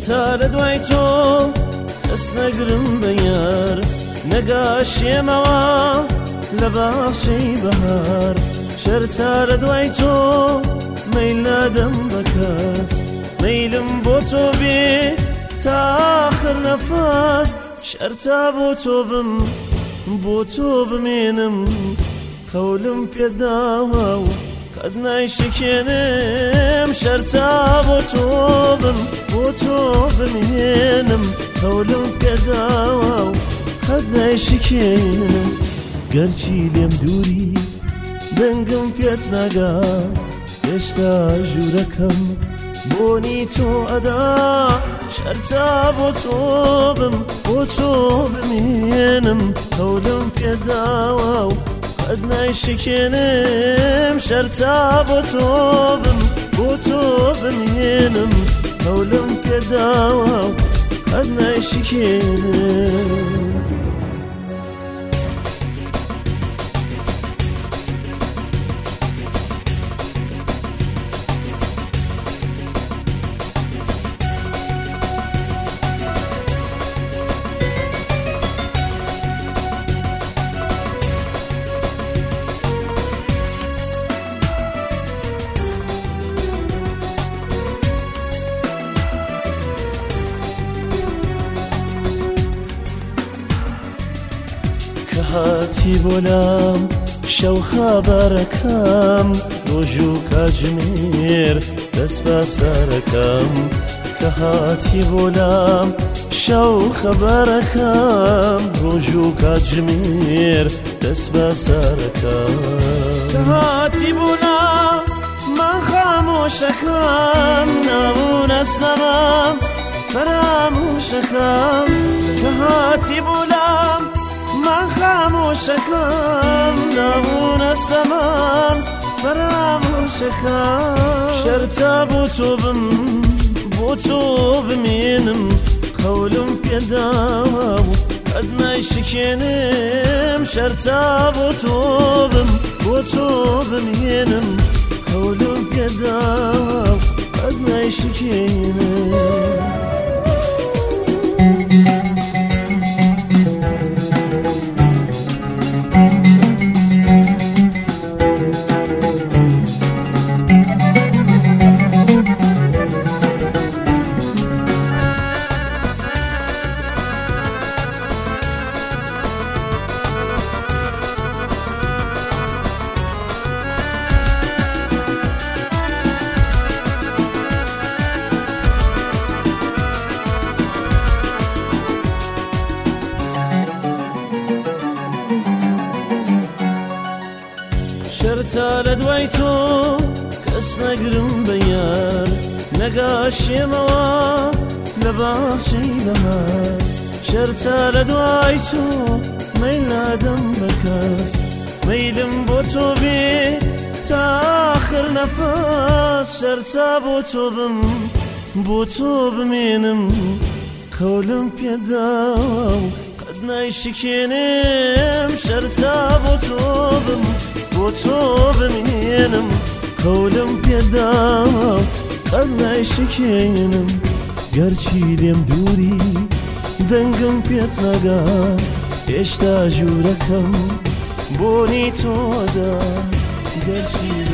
شەرتا لە دوای تۆ کەس نەگرم بە یار نەگاشێمەوە لە باخچەی بەهار شەرتا لە دوای تۆ مەیل نادەم بە کەس مەیلم بۆ تۆ بێ تا ئاخر نەفەس شەرتا بۆ تۆ بم بۆ تۆ بمێنم قەولم پێداوە و قەت نایشکێنم شەرتا بۆ تۆ بم بۆ تۆ بمێنم قەولم پێداوە و قەت نایشکێنم گەرچی لێم دووری دەنگم پێت ناگا هێشتا ژوورەکەم بۆنی تۆ ئەدا شەرتا بۆ تۆ بم بۆ تۆ بمێنم قەولم پێداوە و قەت نایشکێنم شەرتا بۆ تۆ بم بۆ تۆ بمێنم قەولم پێداوە و قەت نایشکێنم هاتی بۆلام شەو خەبەرەکەم ڕۆژ و کاتژمێر دەست بە سەرەکەم کە هاتی بۆلام شەو خەبەرەکەم ڕۆژ و کاتژمێر دەست بە سەرەکەم کە هاتی بۆلام من خامۆشەکەم نەبوو نەستەمەم فەرامۆشەکەم کە هاتی بۆلام من خامۆشەکەم نەبوو نەستەمەم فەرامۆشەکەم شەرتا بۆ تۆ بم بۆ تۆ بمێنم قەولم پێداوە و قەت نایشکێنم شەرتا بۆ تۆ بم بۆ تۆ بمێنم قەولم پێداوە و قەت نایشکێنم شەرتا لە دوای تۆ کەس نەگرم بە یار نەگاشێمەوە لە باخچەی بەهار شەرتا لە دوای تۆ مەیل نادەم بە کەس مەیلم بۆ تۆ بێ تا ئاخر نەفەس شەرتا بۆ تۆ بم بۆ تۆ بمێنم قەولم پێداوە و قەت نایشکێنم شەرتا بۆ تۆ بم بۆ تۆ بمێنم قەولم پێداوە و قەت نایشکێنم گەرچی لێم دووری دەنگم پێت ناگا هێشتا ژوورەکەم بۆنی تۆدا گەرچی